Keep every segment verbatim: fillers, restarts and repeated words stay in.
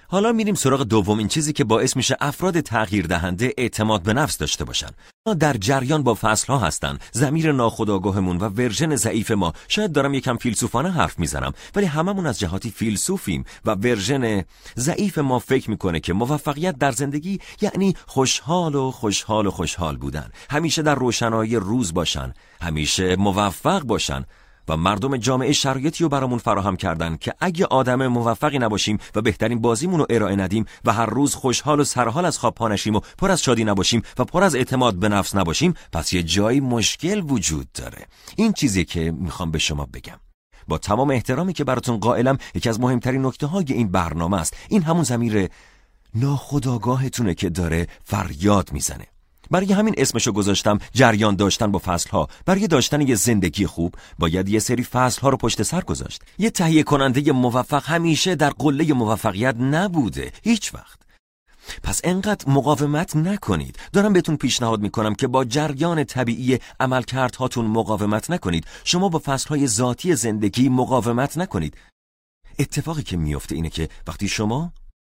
حالا میریم سراغ دومین چیزی که باعث میشه افراد تغییر دهنده اعتماد به نفس داشته باشن. ما در جریان با فصلها هستن. ضمیر ناخودآگاهمون و ورژن ضعیف ما، شاید دارم یکم فیلسوفانه حرف میزنم، ولی هممون از جهاتی فیلسوفیم و ورژن ضعیف ما فکر میکنه که موفقیت در زندگی یعنی خوشحال و خوشحال و خوشحال بودن، همیشه در روشنایی روز باشن، همیشه موفق باشن. و مردم جامعه شرایطی رو برامون فراهم کردن که اگه آدم موفقی نباشیم و بهترین بازیمون رو ارائه ندیم و هر روز خوشحال و سرحال از خواب پا نشیم و پر از شادی نباشیم و پر از اعتماد به نفس نباشیم، پس یه جایی مشکل وجود داره. این چیزی که میخوام به شما بگم. با تمام احترامی که براتون قائلم، یکی از مهمترین نکته‌های این برنامه است. این همون ضمیر ناخودآگاهتونه که داره فریاد میزنه. برای همین اسمشو گذاشتم جریان داشتن با فصلها. برای داشتن یه زندگی خوب باید یه سری فصلها رو پشت سر گذاشت. یه تهیه کننده موفق همیشه در قله موفقیت نبوده، هیچ وقت. پس انقدر مقاومت نکنید. دارم بهتون پیشنهاد میکنم که با جریان طبیعی عملکردهاتون مقاومت نکنید. شما با فصلهای ذاتی زندگی مقاومت نکنید. اتفاقی که میفته اینه که وقتی شما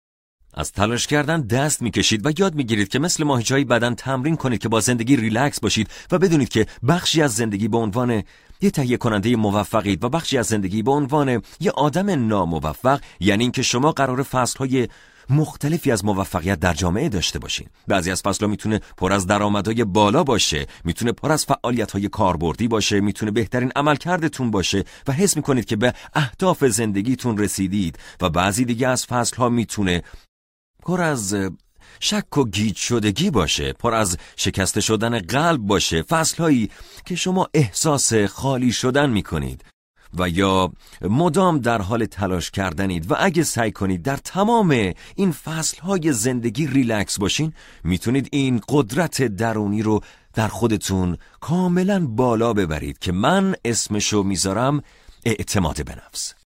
از تلاش کردن دست میکشید و یاد میگیرید که مثل ماهیچه‌های بدن تمرین کنید که با زندگی ریلکس باشید و بدونید که بخشی از زندگی به عنوان یه تهیه کننده موفقید و بخشی از زندگی به عنوان یه آدم ناموفق، یعنی اینکه شما قرار فصلهای مختلفی از موفقیت در جامعه داشته باشین. بعضی از فصل‌ها میتونه پر از درآمدهای بالا باشه، میتونه پر از فعالیت‌های کاربردی باشه، میتونه بهترین عملکردتون باشه و حس میکنید که به اهداف زندگیتون رسیدید. و بعضی دیگه از فصل‌ها میتونه پر از شک و گیج شدگی باشه، پر از شکسته شدن قلب باشه، فصلهایی که شما احساس خالی شدن میکنید و یا مدام در حال تلاش کردنید. و اگه سعی کنید در تمام این فصلهای زندگی ریلکس باشین، میتونید این قدرت درونی رو در خودتون کاملا بالا ببرید که من اسمشو میذارم اعتماد به نفس.